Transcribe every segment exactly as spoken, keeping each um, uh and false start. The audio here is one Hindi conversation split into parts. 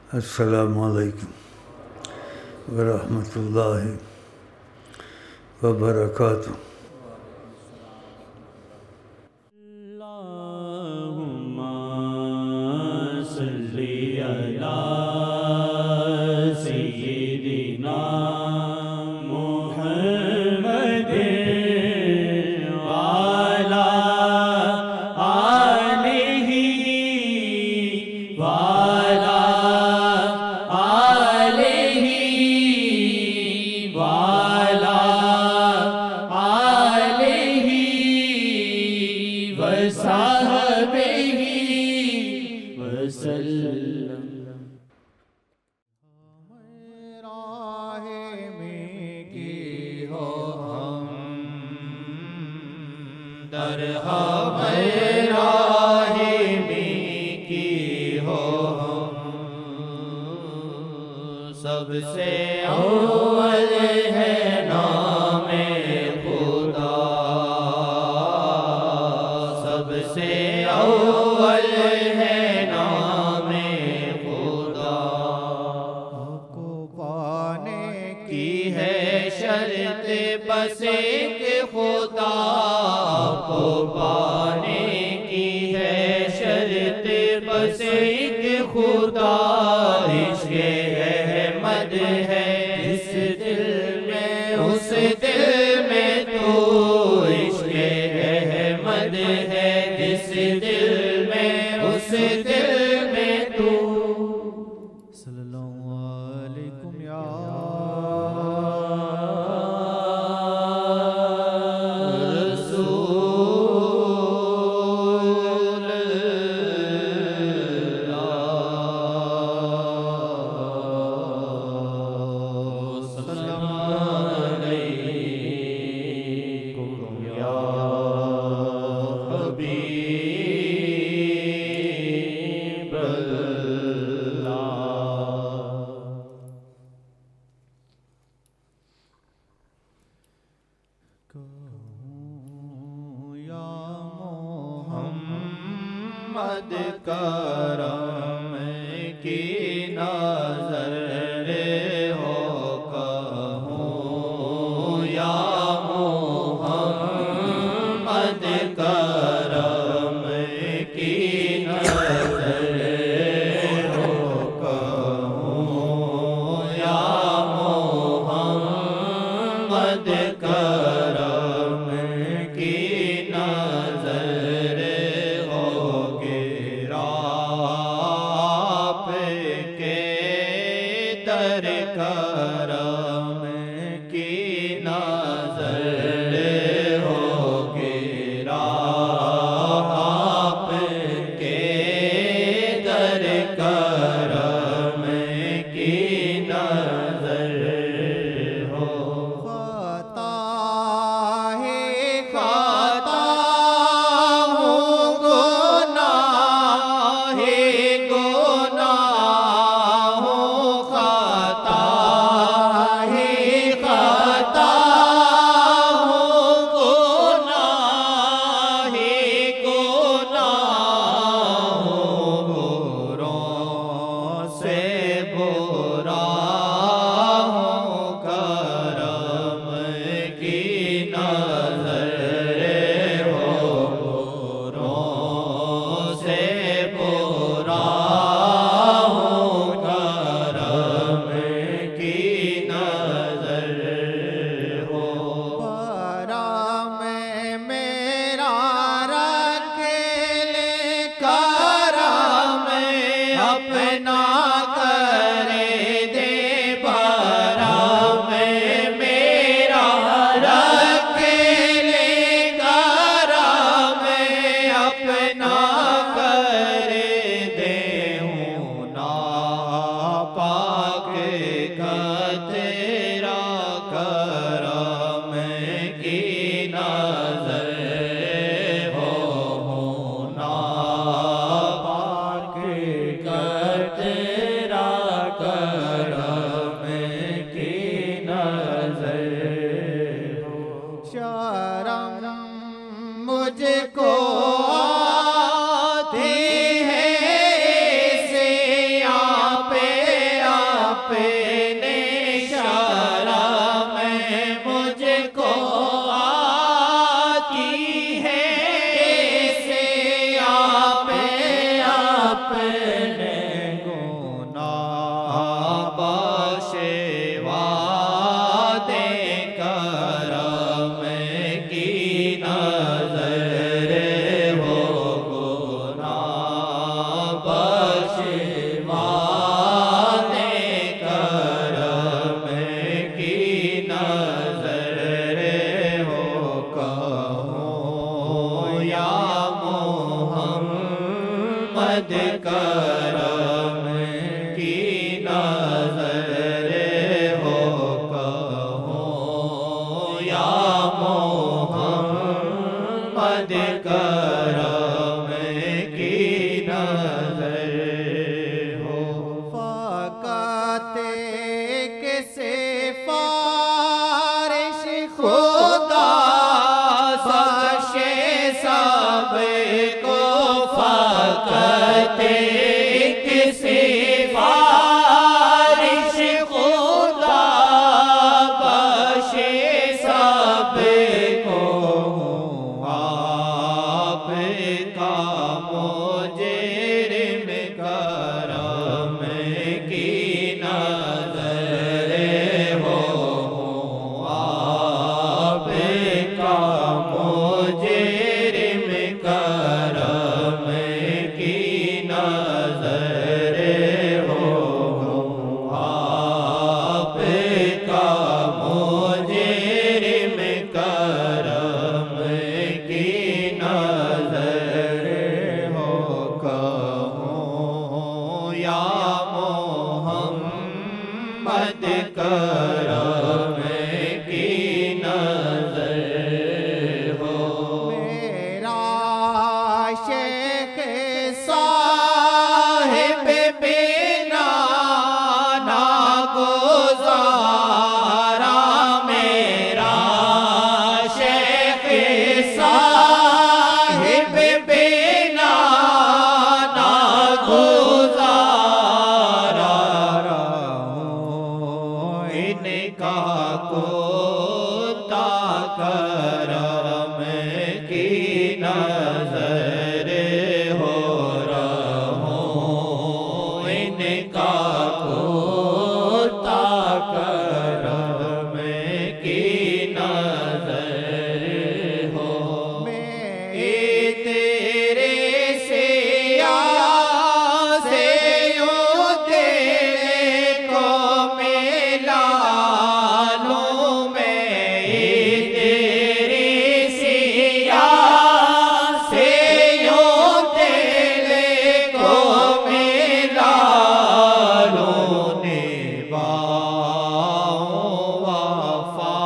अस्सलामु अलैकुम वरहमतुल्लाहि वबरकातुहू। अल्लाहुम्मा सल्ली अला सय्यिदिना मुहम्मदिन वाला आलिही वाला आलिही वाला आलिही वसहबिही वसल्लम। राहे में की हो हम दर राहे में की हो हम सबसे अव्वल है नामे खुदा सबसे अव्वल है नामे खुदा को पाने की है शर्त बस एक खुदा को पाने की है शर्त बस एक खुदा इश्क़ अहमद है जिस दिल में उस दिल में तो इश्क़ अहमद है जिस दिल में उस दिल में तू सल्लल्लाहु अलैकुम या रसूल अल्लाह सल्लल्लाहु अलैकुम या हबीब अल्लाह। कहूँ या मोहम्मद करम की नज़र हो कहूँ या मोहम्मद करम की नज़र हो कहूँ या मोहम्मद करम की नज़र होगे राप के दर करम की नज़र होगे राप के दर करम की नज़र हो खता है खता हूँ गुनाह है गुनाह हूँ खता है खता हूँ गुनाह है गुनाह हूँ बुरों से बुरा हूँ करम की नज़र हो बुरों से बुरा हूँ करम की नज़र हो बरा में मेरा रख ले करम अपना करे दे बरा में मेरा रख ले करम अपना करे दे हूँ ना पाक का तेरा करम की नज़र हो ना पाक का तेरा करम की नज़र हो शर्म मुझको आती है से आप मद करम की नजर हो कहो या मोहम्मद करम की नजर हो। फ़क़त एक सिफ़ारिश खुदा बख्शे सबको फ़क़त एक सिफ़ारिश खुदा बख्शे सबको आपका मुजरिम करम की नज़र हो आपका मुजरिम करम की नज़र हो आपका मुजरिम करम की नज़र हो कहो या मोहम्मद करम की नज़र हो। मेरा शेख साहिब बिना ना गुज़ारा मेरा शेख साहिब बिना ना गुज़ारा इनका कोता करम की नजर हो रहो इनका कोता करम की नजर हो। मैं तेरे से आसे यूं तेरे को मिला लूं मैं तेरे से आसे यूं तेरे को मिला लूं निभाऊं वफ़ा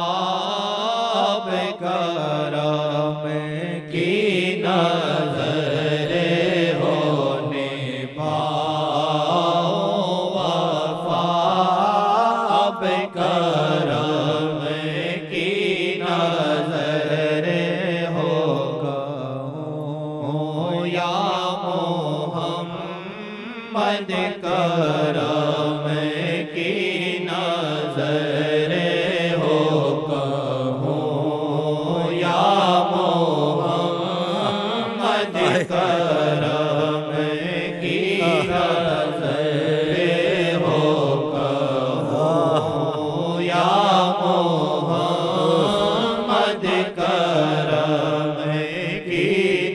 करम की नजर हो निभाऊं वफ़ा करम की नजर हो कहो या मोहम्मद करम की नजर हो कहो या मोहम्मद करम की नजर हो कहो या मोहम्मद करम की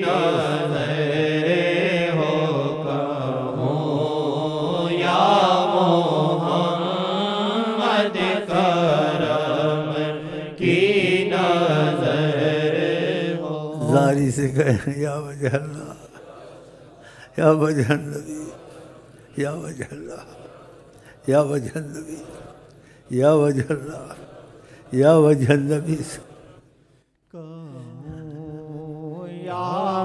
नजर हो कहो या मोहम्मद करम की नजर हो। जारी से कहें या वजह अल्लाह या वजह नबी या वजह अल्लाह या वजह नबी या वजह अल्लाह या वजह नबी। या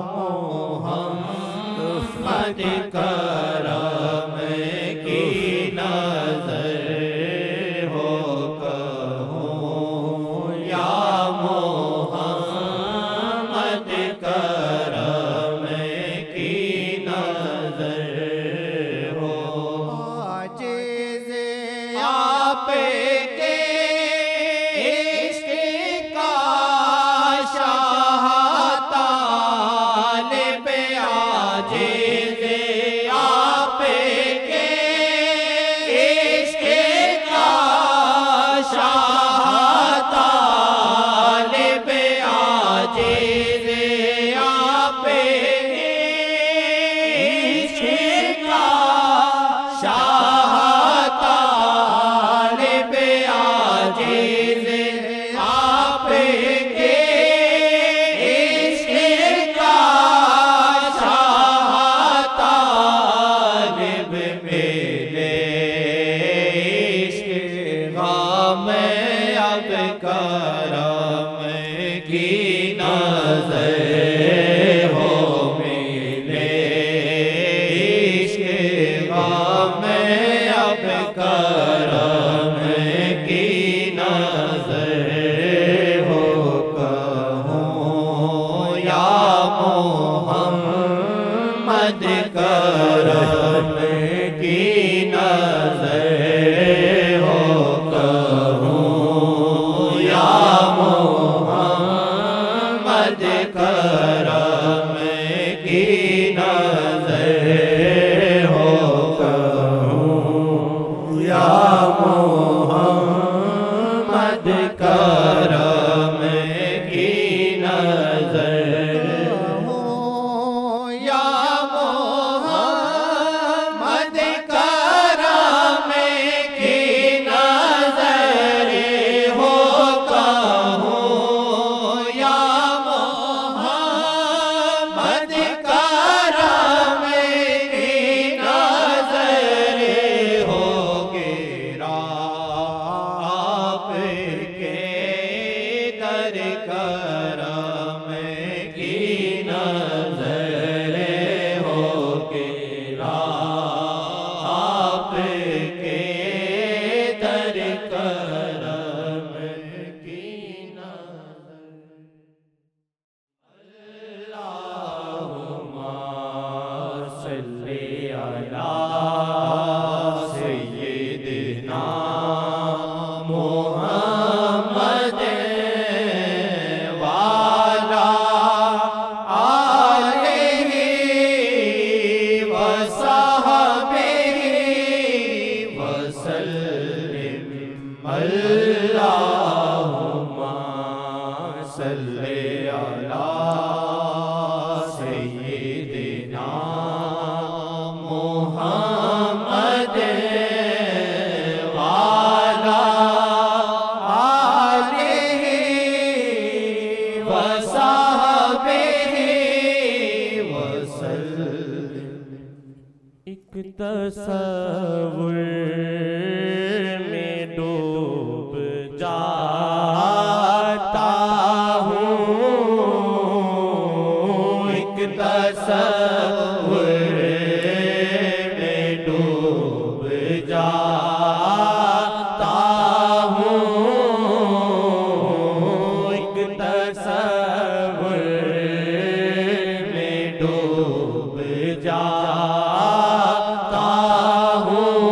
मोहम्मद करम की नजर हो कहो या मोहम्मद करम की नजर हो। आजिज़ आपके इश्क़ का शाह तालिब आजिज़ नजर हो मिले इश्क़ ग़म अब करम की नजर हो कहूँ या मोहम्मद करम की नजर हो कहूँ या मोहम्मद करम की नजर हो कहूँ या मोहम्मद करम की नजर हो या मोहम्मद करम की नजर हो कहूँ या मोहम्मद करम की नजर हो गिरा आपके दर करम की नजर हो गिरा आपके दर करम की नजर अल्लाहुम्मा सल्ली अला सय्यिदिना मुहम्मद वाला आलिहि वसहबिहि वसल्लिम अल्लाहुम्मा सल्ली अला सय्यिदिना मुहम्मद वाला आलिहि वसहबिहि वसल्लिम एक तसव्वुर में डूब जाता हूँ, एक तसव्वुर में डूब जाता हूँ, एक तसव्वुर में डूब जाता हूँ,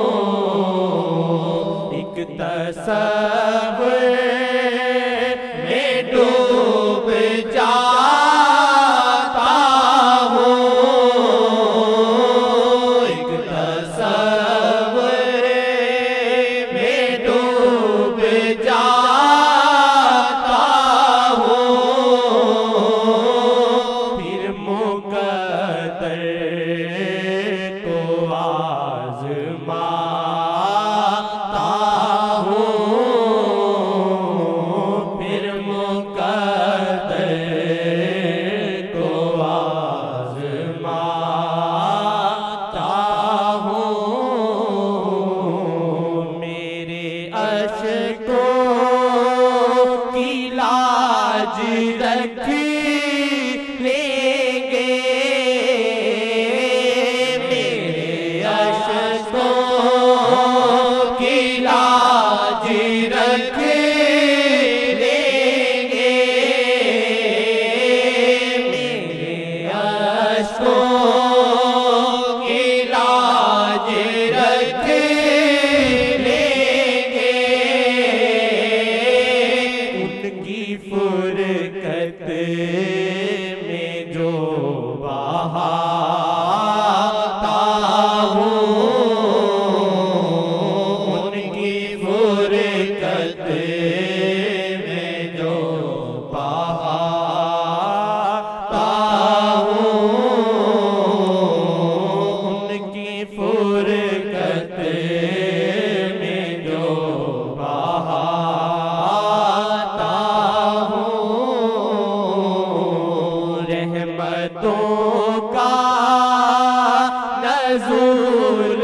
एक तसव्वुर में डूब जाता हूँ, एक तसव्वुर में डूब जाता हूँ, फिर मुक़द्दर को आज़माता हूँ, फिर मुक़द्दर को आज़माता हूँ, मेरे अश्कों की लाज रख लेंगे, मेरे अश्कों की लाज रख लेंगे, मेरे अश्कों की लाज रख लेंगे, उनकी फुरकत में जो बहाता हूँ, उनकी फुरकत में जो बहाता हूँ, उनकी फुरकत में जो बहाता हूँ, रहमतों का नज़ूल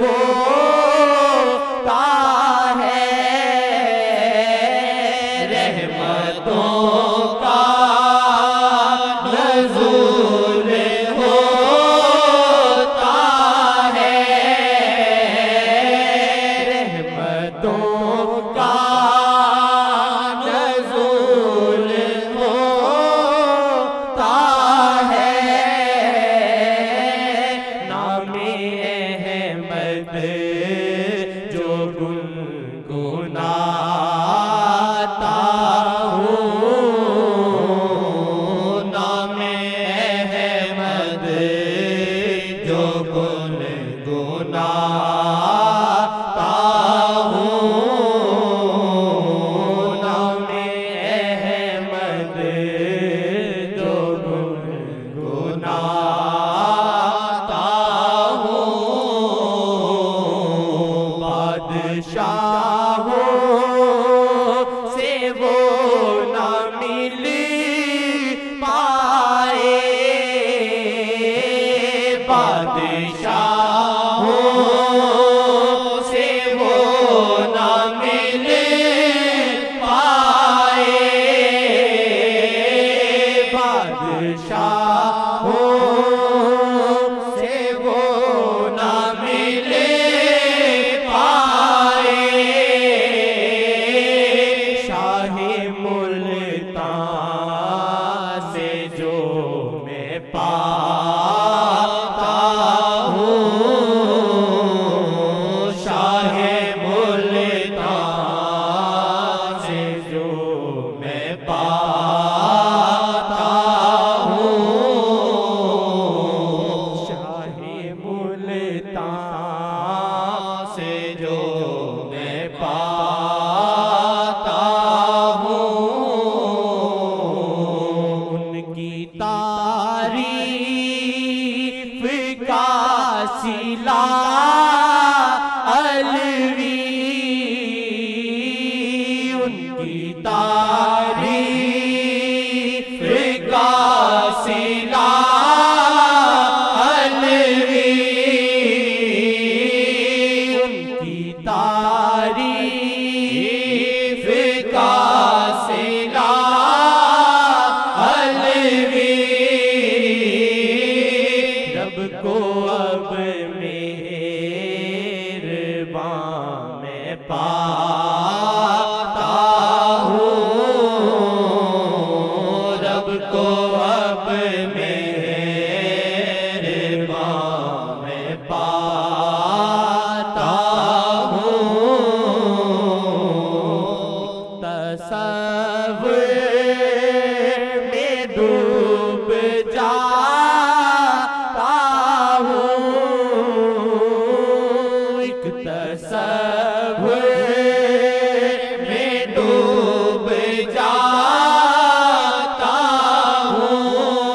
होता है, रहमतों का को अब मेरे बाँ में पाता हूँ तसव्वुर में डूब जाता हूँ एक तसव्वुर में डूब जाता हूँ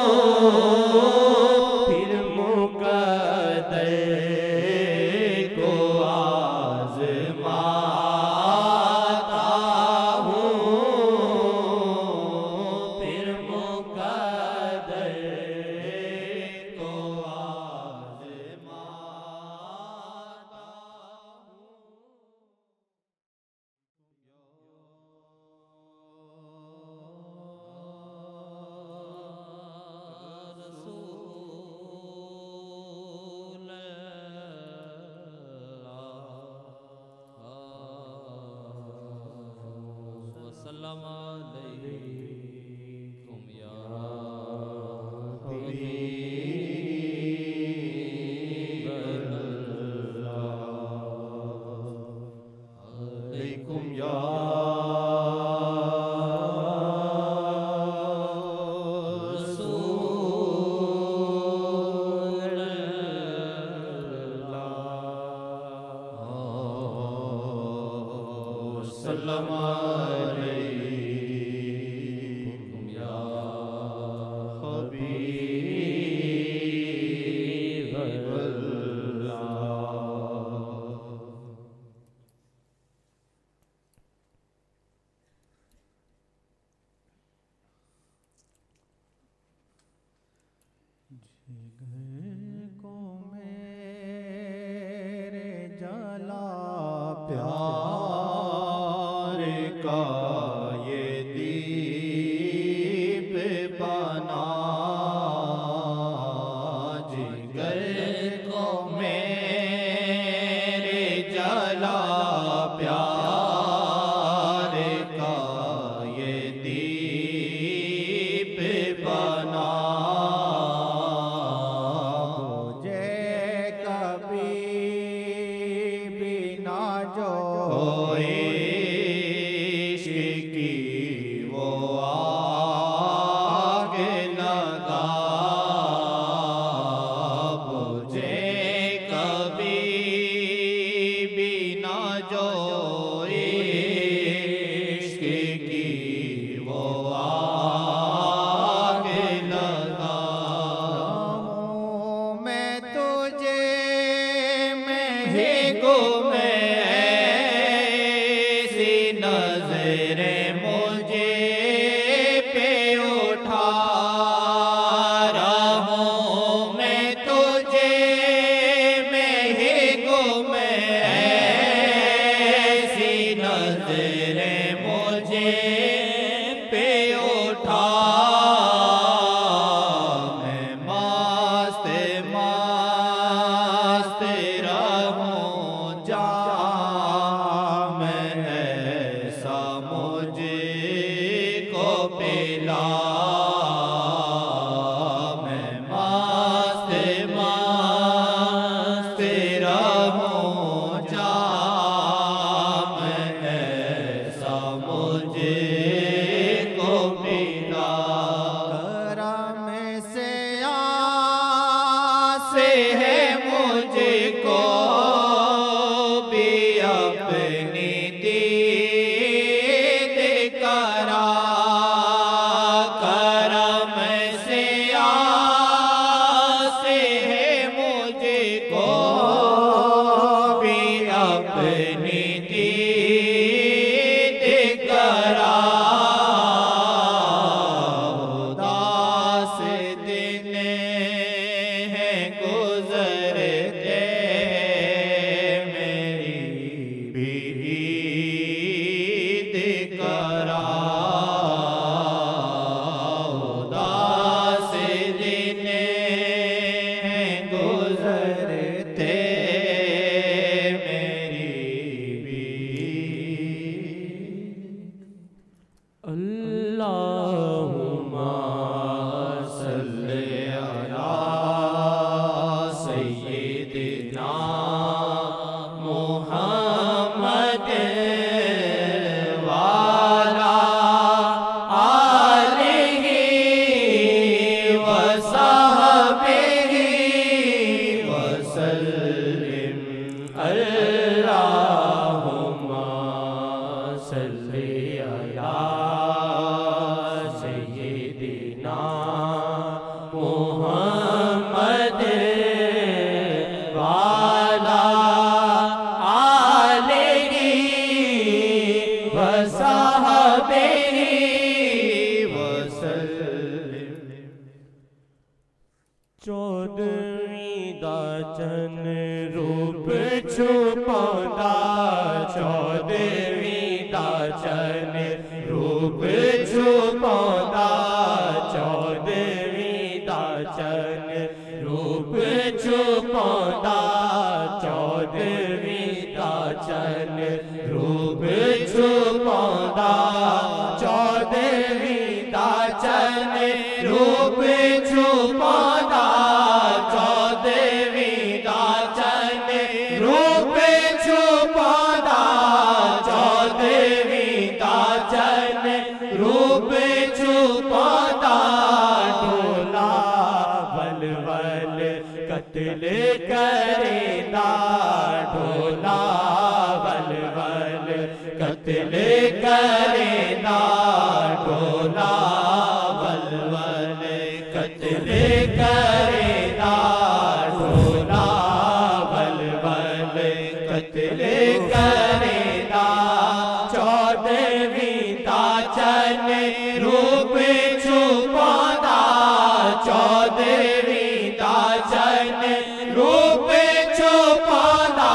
फिर मुक़द्दर को आज़माता हूँ फिर मुक़द्दर को आज़माता वसल्लम अलैकुम या अलैकुम या सल्लम अलैकुम या हबीब अल्लाह। जिगर को मेरे जला प्यार का ये दीप बना जिगर को मेरे जला प्यार का ये दीप बना मुझे कभी भी ना जो इश्क की वो आग लगा मोहम्मद वाला आलेगी वसाहबे वसल्लम। चौदहवीं दा चन रूप छुपांदा, चौदहवीं दा चन रूप छुपांदा, चौदहवीं दा चन रूप छुपांदा, चौदहवीं दा चन रूप छुपांदा, चौदहवीं दा चन रूप छुपांदा, चौदहवीं दा चन रूप छुपांदा, चौदहवीं दा चन रूप छुपांदा। डोला वल वल कत्ल करेंदा, डोला वल वल कत्ल करेंदा, डोला वल वल कत्ल करेंदा, डोला वल वल कत्ल करेंदा। चौदहवीं दा चन रूप छुपांदा, चौदहवीं दा चन रूप छुपांदा,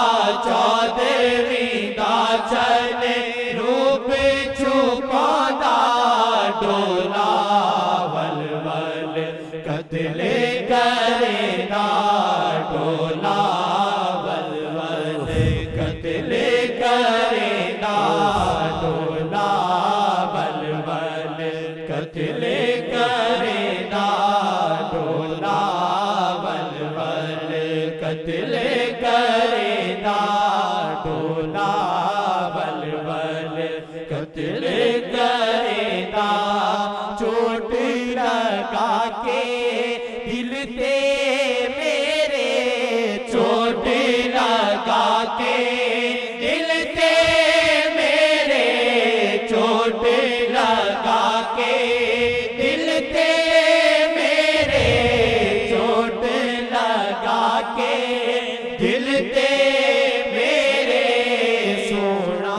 चौदहवीं दा चन रूप छुपांदा। डोला वल वल कत्ल करेंदा, डोला वल वल कत्ल करेंदा, डोला वल वल कत्ल करेंदा, डोला वल वल कत्ल करेंदा, डोला वल वल कत्ल करेंदा। चोट लगा के दिल ते मेरे, चोट लगा के दिल ते मेरे, चोट लगा के दिल ते मेरे, चोट लगा के दिल ते मेरे। सोना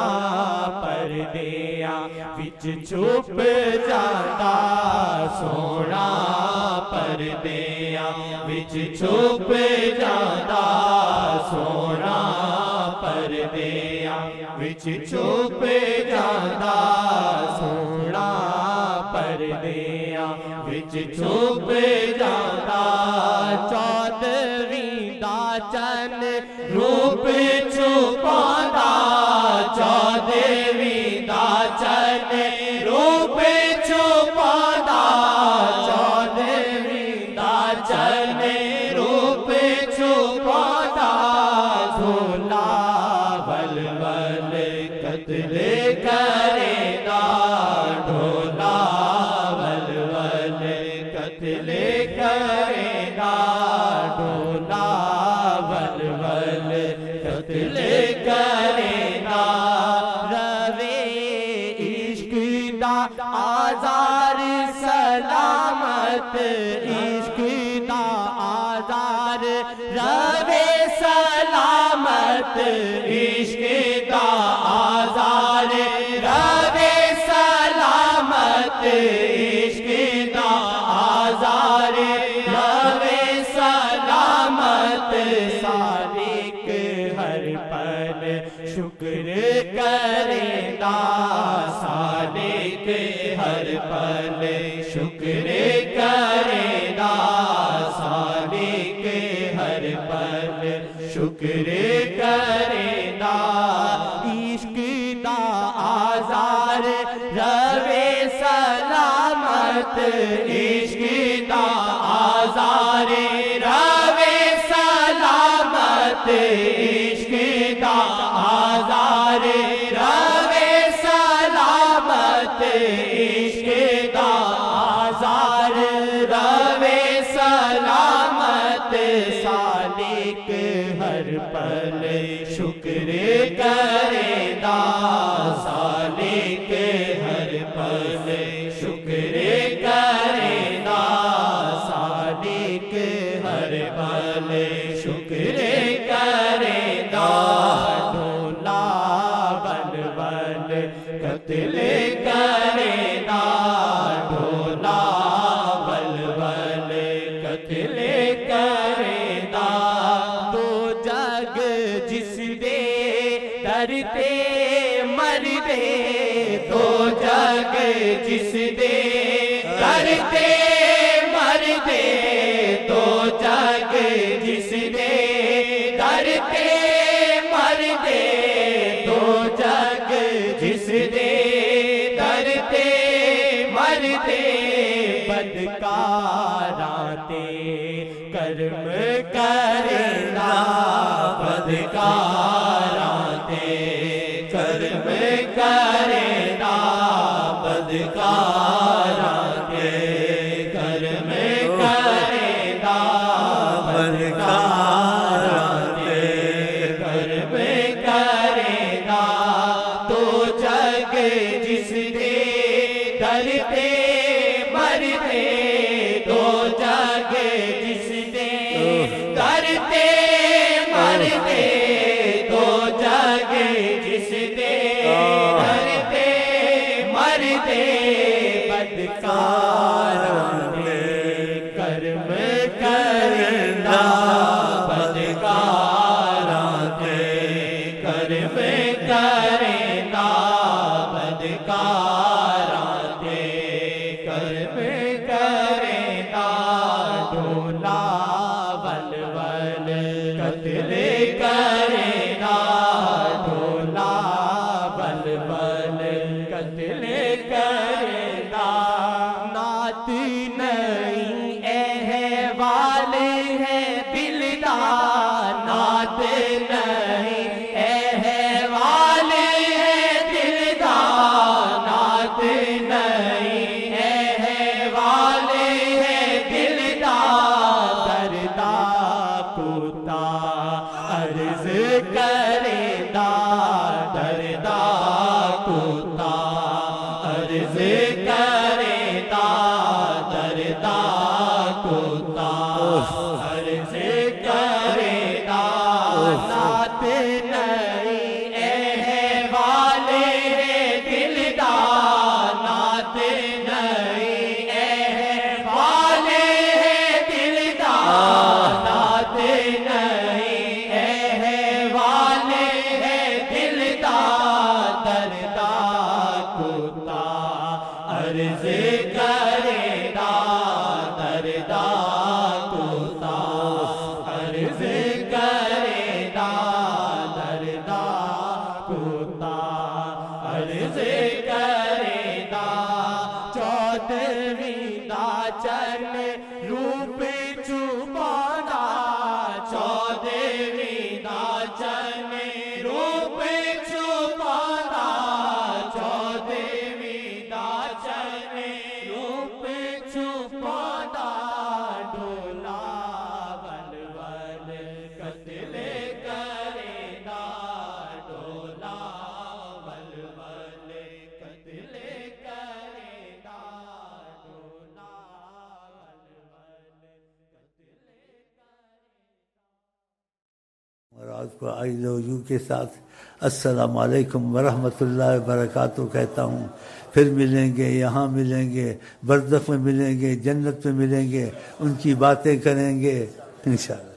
परदेया विच छुप जाता, सोना परदेया विच छुप जाता, सोना परदेया विच छुप जाता, सोना परदेया विच छुप जाता। चौदहवीं दा चन रूप छुपांदा, चौदहवीं दा चन रूप छुपांदा, चौदहवीं दा चन रूप छुपांदा। झोला वल वल कत्ल करेंदा, ढोला वल वल कत्ल करेंदा, ढोला वल वल कत्ल करेंदा। रवे इश्क दा आज़ार सलामत, इश्क दा आज़ार रवे सलामत, इश्क दा आज़ार रवे सलामत, इश्क दा आज़ार रवे सलामत। सालिक हर पल शुक्र करेंदा, सालिक हर पल शुक्र करेंदा, सालिक हर पल शुक्र करेंदा। इश्क दा आज़ार रवे सलामत, इश्क दा आज़ार रवे सलामत, इश्क दा आज़ार रवे सलामत, इश्क दा आज़ार रवे सलामत। सालिक हर पल शुक्र करेंदा, सालिक हर पल शुक्र करे जिसने डरते मरते दो जग जिसने डरते मरते बदकाराते कर्म करेना बदकाराते कर्म करेना बदकाराते कर्म करेना बदकाराते कर्म करेना तो जग जिसने डरते मरते दो जग जिसने डरते मरते दो जग जिसने डरते मरते बदकाराते कर्म करना बदकाराते कर्म करना बदकाराते कर्म करना डोला बलवल कत्ल करना डोला बलवल कत्ल करना नात नहीं अहवाल है दिलदा नात नहीं अहवाल है दिलदा नात नहीं अहवाल है दिलदा दरदा कुता अर्ज करेदा दरदा कुता अर्ज करेदा दरदा कुता अर्ज करेदा नात नहीं अहवाल है दिलदा नात नहीं अहवाल है दिलदा नात नहीं अहवाल है दिलदा दरदा कुता अर्ज करेदा दरदा कुता अर्ज करेदा दरदा कुता अर्ज करेदा चौदहवीं दा चरण रूप छुपाना चौदहवीं दा चरण रूप छुपाना चौदहवीं दा चरण रूप छुपाना डोला बलवल कत्ल करेना डोला बलवल कत्ल करेना डोला बलवल कत्ल और आपको आई लव यू के साथ अस्सलाम वालेकुम वरहमतुल्लाहि वबरकातुहू कहता हूँ। फिर मिलेंगे, यहाँ मिलेंगे, बरज़ख में मिलेंगे, जन्नत में मिलेंगे, उनकी बातें करेंगे इंशाअल्लाह।